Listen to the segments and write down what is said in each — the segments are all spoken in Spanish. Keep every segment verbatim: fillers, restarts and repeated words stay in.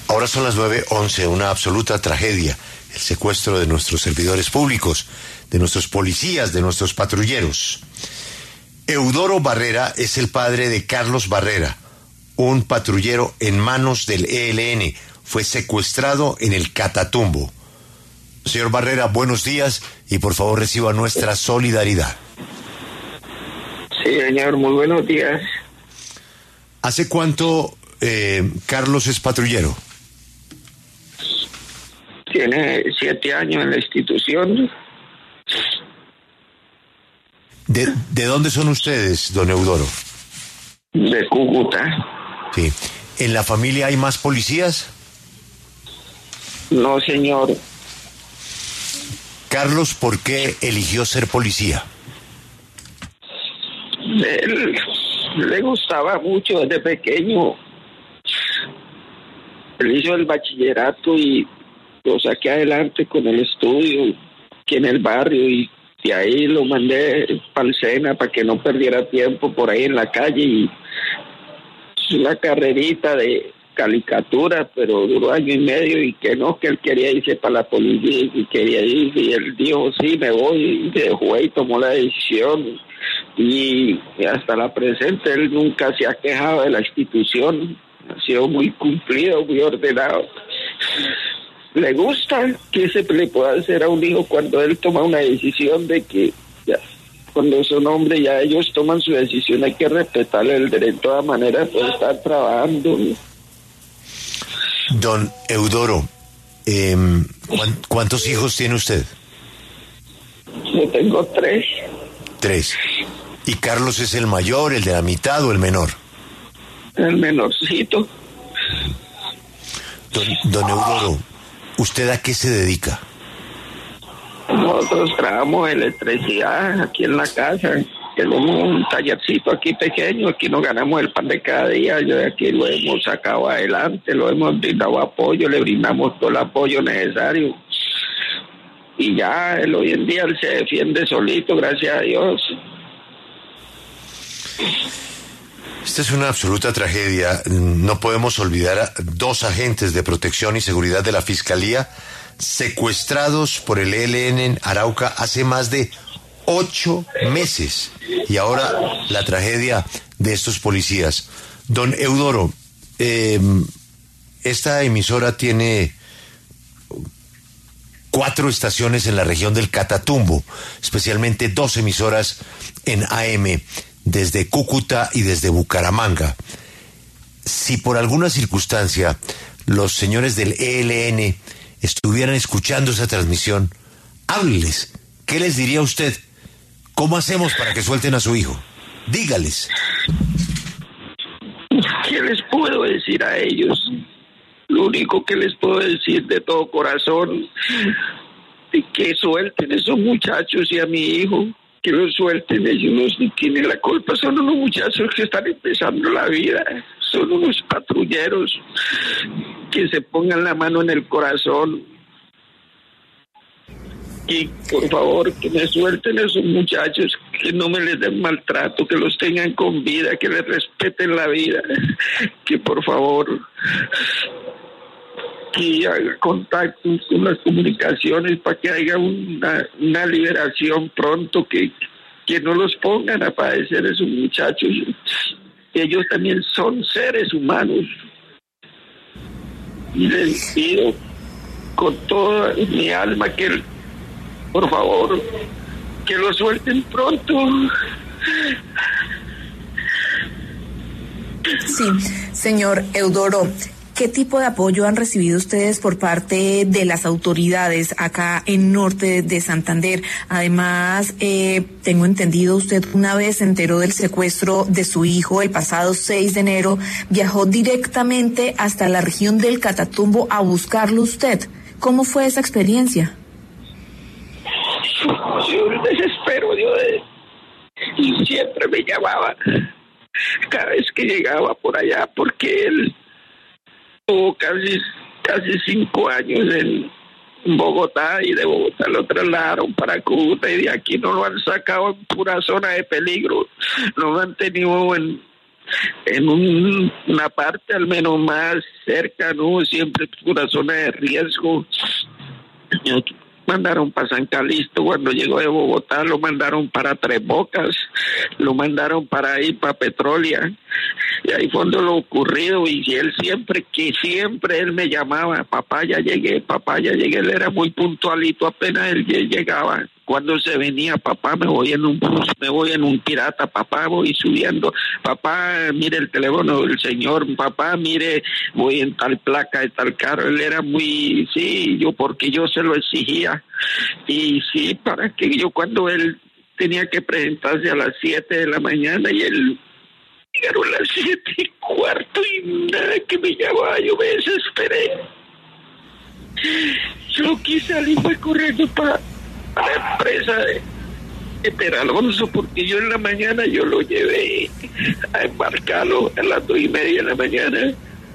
Ahora son las nueve once, una absoluta tragedia, el secuestro de nuestros servidores públicos, de nuestros policías, de nuestros patrulleros. Eudoro Barrera es el padre de Carlos Barrera, un patrullero en manos del E L N. Fue secuestrado en el Catatumbo. Señor Barrera, buenos días y por favor reciba nuestra solidaridad. Sí, señor, muy buenos días. ¿Hace cuánto eh, Carlos es patrullero? Tiene siete años en la institución. ¿De, de dónde son ustedes, don Eudoro? De Cúcuta. Sí. ¿En la familia hay más policías? No, señor. Carlos, ¿por qué eligió ser policía? Él le gustaba mucho desde pequeño. Él hizo el bachillerato y lo saqué adelante con el estudio aquí en el barrio y de ahí lo mandé para el Sena para que no perdiera tiempo por ahí en la calle y es una carrerita de caricatura, pero duró año y medio y que no, que él quería irse para la policía y quería ir y él dijo sí, me voy y dejó y tomó la decisión y hasta la presente él nunca se ha quejado de la institución, ha sido muy cumplido, muy ordenado. Le gusta que se le pueda hacer a un hijo cuando él toma una decisión de que ya, cuando son hombres ya ellos toman su decisión, hay que respetarle el derecho de todas maneras por estar trabajando. Don Eudoro, eh, ¿cuántos hijos tiene usted? Yo tengo tres. Tres. ¿Y Carlos es el mayor, el de la mitad o el menor? El menorcito. Don, don Eudoro, ¿usted a qué se dedica? Nosotros trabajamos electricidad aquí en la casa. Tenemos un tallercito aquí pequeño, aquí nos ganamos el pan de cada día, yo de aquí lo hemos sacado adelante, lo hemos brindado apoyo, le brindamos todo el apoyo necesario. Y ya, él hoy en día él se defiende solito, gracias a Dios. Esta es una absoluta tragedia. No podemos olvidar a dos agentes de protección y seguridad de la Fiscalía secuestrados por el E L N en Arauca hace más de ocho meses. Y ahora la tragedia de estos policías. Don Eudoro, eh, esta emisora tiene cuatro estaciones en la región del Catatumbo, especialmente dos emisoras en A M, desde Cúcuta y desde Bucaramanga. Si por alguna circunstancia los señores del E L N estuvieran escuchando esa transmisión, hábleles. ¿Qué les diría usted? ¿Cómo hacemos para que suelten a su hijo? Dígales. ¿Qué les puedo decir a ellos? Lo único que les puedo decir de todo corazón es que suelten a esos muchachos y a mi hijo, que los suelten, ellos no tienen la culpa, son unos muchachos que están empezando la vida, son unos patrulleros, que se pongan la mano en el corazón y por favor que me suelten a esos muchachos, que no me les den maltrato, que los tengan con vida, que les respeten la vida, que por favor que haga contactos con las comunicaciones para que haya una, una liberación pronto, que, que no los pongan a padecer esos muchachos. Ellos también son seres humanos. Y les pido con toda mi alma que, por favor, que lo suelten pronto. Sí, señor Eudoro, ¿qué tipo de apoyo han recibido ustedes por parte de las autoridades acá en norte de Santander? Además, eh, tengo entendido, usted una vez se enteró del secuestro de su hijo el pasado seis de enero, viajó directamente hasta la región del Catatumbo a buscarlo usted. ¿Cómo fue esa experiencia? Yo desespero, yo de... y siempre me llamaba cada vez que llegaba por allá, porque él tuvo casi, casi cinco años en Bogotá y de Bogotá lo trasladaron para Cúcuta y de aquí no lo han sacado en pura zona de peligro, lo han tenido en en un, una parte al menos más cerca, ¿no? Siempre una zona de riesgo. Lo mandaron para San Calixto, cuando llegó de Bogotá lo mandaron para Tres Bocas, lo mandaron para ahí, para Petrolia, y ahí fue donde lo ocurrido, y él siempre, que siempre él me llamaba, papá ya llegué, papá ya llegué, él era muy puntualito, apenas él llegaba, cuando se venía, papá me voy en un bus, me voy en un pirata, papá voy subiendo, papá mire el teléfono del señor, papá mire, voy en tal placa de tal carro, él era muy, sí, yo porque yo se lo exigía, y sí, para que yo cuando él tenía que presentarse a las siete de la mañana y él llegaron las siete y cuarto y nada que me llamaba, yo me desesperé, yo quise salir fue corriendo para a la empresa de, de Peralonso, porque yo en la mañana yo lo llevé a embarcarlo a las dos y media de la mañana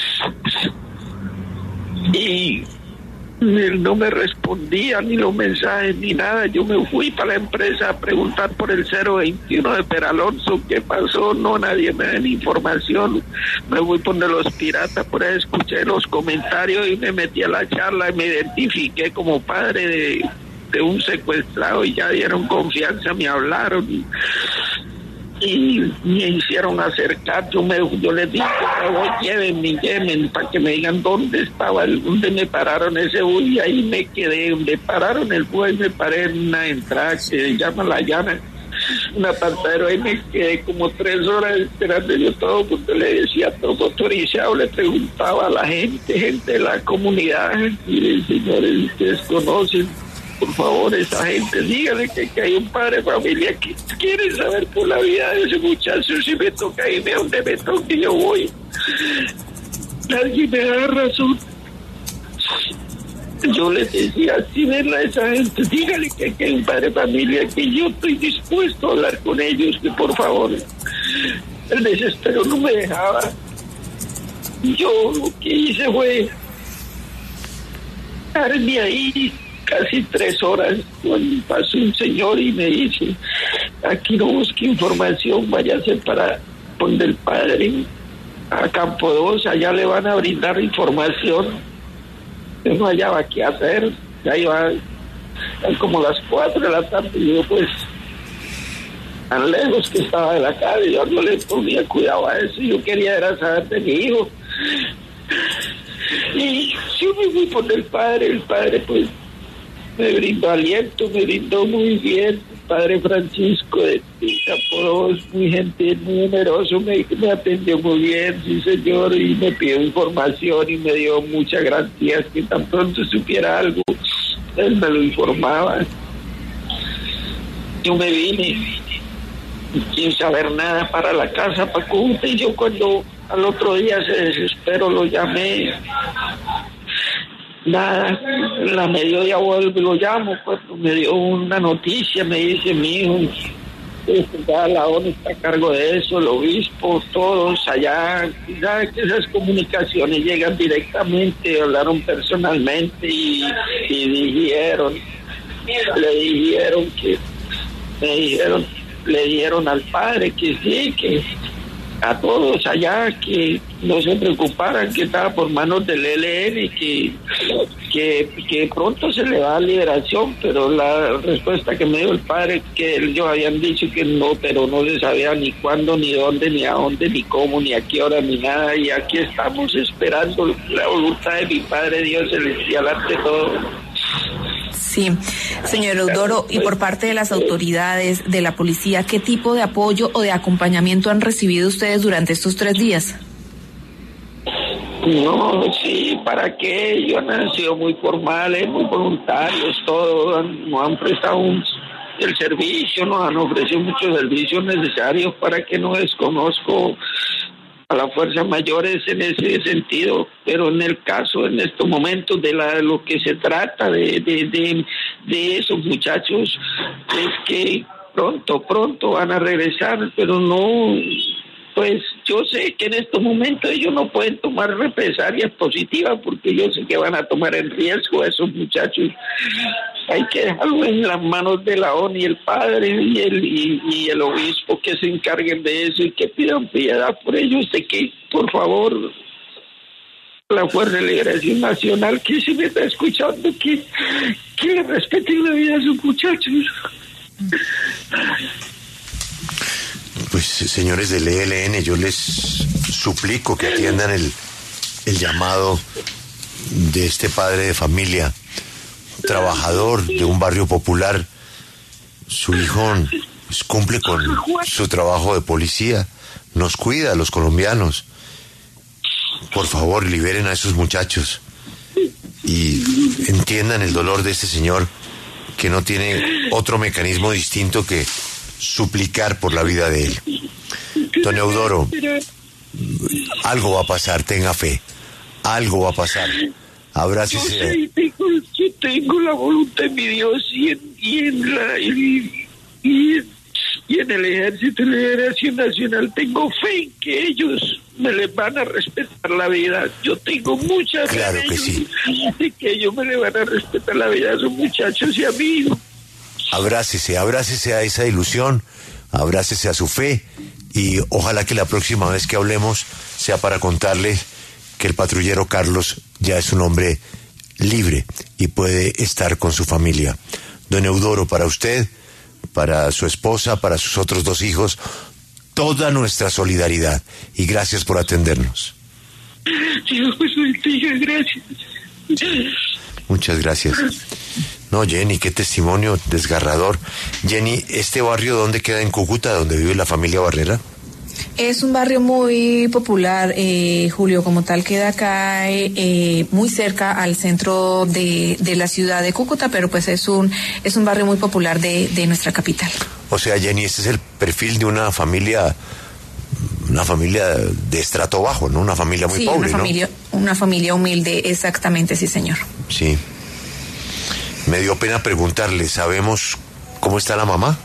y él no me respondía ni los mensajes ni nada. Yo me fui para la empresa a preguntar por el cero veintiuno de Peralonso, ¿qué pasó? No, nadie me da ni información. Me voy por donde los piratas, por ahí escuché los comentarios y me metí a la charla y me identifiqué como padre de de un secuestrado y ya dieron confianza, me hablaron y, y me hicieron acercar, yo me yo les dije, oh, llévenme, llévenme, para que me digan dónde estaba, el, dónde me pararon ese bus, y ahí me quedé, donde pararon el bus, me paré en una entrada que se llama La Llana, una pantalla, ahí me quedé como tres horas esperando yo todo, porque le decía todo autorizado, le preguntaba a la gente, gente de la comunidad, y señores, ustedes conocen, por favor, esa gente, díganle que, que hay un padre de familia que quiere saber por la vida de ese muchacho, si me toca irme a donde me toque, yo voy. Nadie me da razón. Yo les decía, si ven a esa gente, díganle que, que hay un padre de familia, que yo estoy dispuesto a hablar con ellos, que por favor. El desespero no me dejaba. Yo lo que hice fue darme ahí casi tres horas, cuando pasó un señor y me dice, aquí no busque información, váyase para donde el padre, a Campo dos, allá le van a brindar información. Yo no hallaba qué hacer, ya iba como las cuatro de la tarde, y yo pues, tan lejos que estaba de la casa, yo no le ponía cuidado a eso, yo quería era saber de mi hijo. Y yo me fui por el padre, el padre pues, me brindó aliento, me brindó muy bien, padre Francisco de Campo dos, muy gentil, muy generoso, me, me atendió muy bien, sí señor, y me pidió información y me dio muchas garantías que tan pronto supiera algo, él me lo informaba. Yo me vine sin saber nada para la casa, para Cúcuta, y yo cuando al otro día se desesperó lo llamé. Nada, la mediodía vuelvo y lo llamo, pues me dio una noticia, me dice mi hijo, ya la ONU está a cargo de eso, el obispo, todos allá, sabes que esas comunicaciones llegan directamente, hablaron personalmente y, y dijeron, le dijeron que, me dijeron, le dijeron al padre que sí, que a todos allá que no se preocuparan, que estaba por manos del E L N, que, que, que pronto se le da liberación, pero la respuesta que me dio el padre, que ellos habían dicho que no, pero no se sabía ni cuándo, ni dónde, ni a dónde, ni cómo, ni a qué hora, ni nada, y aquí estamos esperando la voluntad de mi Padre Dios celestial ante todo. Sí, señor Eudoro, y por parte de las autoridades, de la policía, ¿qué tipo de apoyo o de acompañamiento han recibido ustedes durante estos tres días? No, sí, ¿para qué? Ellos han sido muy formales, muy voluntarios, todos nos han prestado un, el servicio, nos han ofrecido muchos servicios necesarios para que no desconozco a las fuerzas mayores en ese sentido, pero en el caso, en estos momentos, de la, lo que se trata de, de, de, de esos muchachos, es que pronto, pronto van a regresar, pero no, pues yo sé que en estos momentos ellos no pueden tomar represalias positivas porque yo sé que van a tomar en riesgo a esos muchachos. Hay que dejarlo en las manos de la O N U y el padre y el, y, y el obispo que se encarguen de eso y que pidan piedad por ellos, de que, por favor, la Fuerza de Liberación Nacional, que se me está escuchando, que, que le respeten la vida a sus muchachos. Pues, señores del E L N, yo les suplico que atiendan el, el llamado de este padre de familia, trabajador de un barrio popular. Su hijo pues, cumple con su trabajo de policía, nos cuida a los colombianos. Por favor, liberen a esos muchachos y entiendan el dolor de este señor que no tiene otro mecanismo distinto que suplicar por la vida de él. Don Eudoro, algo va a pasar, tenga fe, algo va a pasar. Abrácese. Yo sé, tengo, yo tengo la voluntad de mi Dios y en, y en la y, y, y en el Ejército de Liberación Nacional tengo fe en que ellos me les van a respetar la vida. Yo tengo mucha fe. Claro que ellos, sí. Y que ellos me le van a respetar la vida a esos muchachos y a mí, hijo. Abrácese, abrácese a esa ilusión, abrácese a su fe y ojalá que la próxima vez que hablemos sea para contarle que el patrullero Carlos ya es un hombre libre y puede estar con su familia. Don Eudoro, para usted, para su esposa, para sus otros dos hijos, toda nuestra solidaridad y gracias por atendernos. Dios pues bendiga, gracias. Muchas gracias. No, Jenny, qué testimonio desgarrador. Jenny, ¿este barrio dónde queda en Cúcuta, donde vive la familia Barrera? Es un barrio muy popular, eh, Julio, como tal queda acá eh, muy cerca al centro de, de la ciudad de Cúcuta, pero pues es un es un barrio muy popular de, de nuestra capital. O sea, Jenny, este es el perfil de una familia, una familia de estrato bajo, ¿no? Una familia muy sí, pobre, una familia, ¿no? Una familia humilde, exactamente, sí, señor. Sí. Me dio pena preguntarle, ¿sabemos cómo está la mamá?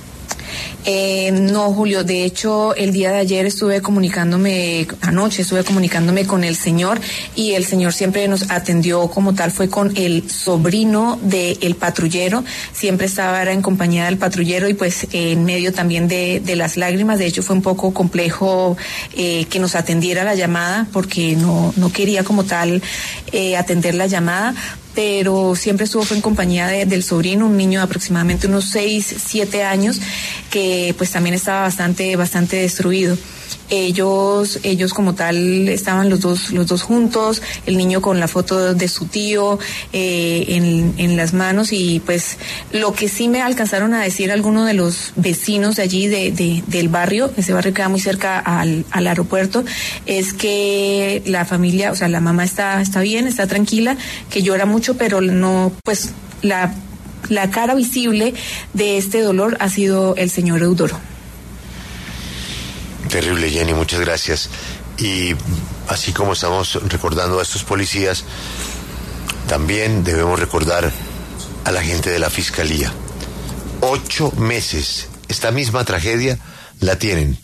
Eh, no, Julio, de hecho, el día de ayer estuve comunicándome, anoche estuve comunicándome con el señor y el señor siempre nos atendió como tal, fue con el sobrino del patrullero, siempre estaba era en compañía del patrullero y pues eh, en medio también de, de las lágrimas. De hecho, fue un poco complejo eh, que nos atendiera la llamada porque no, no quería como tal eh, atender la llamada, pero siempre estuvo fue en compañía de, del sobrino, un niño de aproximadamente unos seis, siete años, que pues también estaba bastante, bastante destruido. Ellos, ellos como tal estaban los dos, los dos juntos, el niño con la foto de su tío eh, en, en las manos y pues lo que sí me alcanzaron a decir algunos de los vecinos de allí de, de, del barrio, ese barrio queda muy cerca al, al aeropuerto, es que la familia, o sea, la mamá está, está bien, está tranquila, que llora mucho, pero no, pues la, la cara visible de este dolor ha sido el señor Eudoro. Terrible, Jenny, muchas gracias. Y así como estamos recordando a estos policías, también debemos recordar a la gente de la Fiscalía. Ocho meses, esta misma tragedia la tienen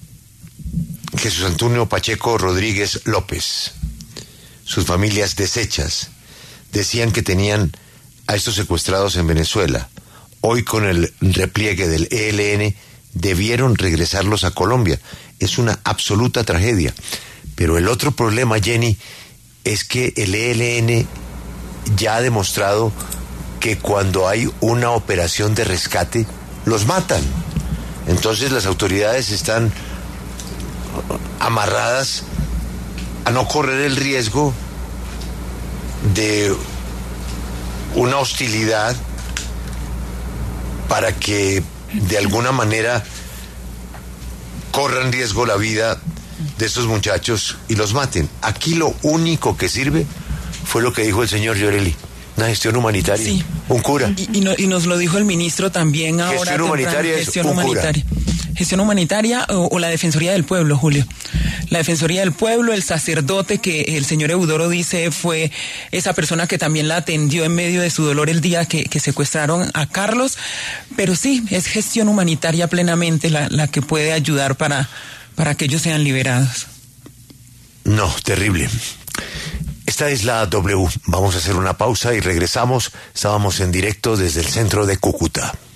Jesús Antonio Pacheco Rodríguez López, sus familias deshechas, decían que tenían a estos secuestrados en Venezuela. Hoy con el repliegue del E L N debieron regresarlos a Colombia. Es una absoluta tragedia. Pero el otro problema, Jenny, es que el E L N ya ha demostrado que cuando hay una operación de rescate, los matan. Entonces las autoridades están amarradas a no correr el riesgo de una hostilidad para que de alguna manera corran riesgo la vida de estos muchachos y los maten. Aquí lo único que sirve fue lo que dijo el señor Llorelli, una gestión humanitaria, sí. Un cura. Y, y, no, y nos lo dijo el ministro también ahora. Gestión humanitaria gestión es un humanitaria. cura. Gestión humanitaria o, o la Defensoría del Pueblo, Julio. La Defensoría del Pueblo, el sacerdote que el señor Eudoro dice fue esa persona que también la atendió en medio de su dolor el día que, que secuestraron a Carlos. Pero sí, es gestión humanitaria plenamente la, la que puede ayudar para, para que ellos sean liberados. No, terrible. Esta es la W. Vamos a hacer una pausa y regresamos. Estábamos en directo desde el centro de Cúcuta.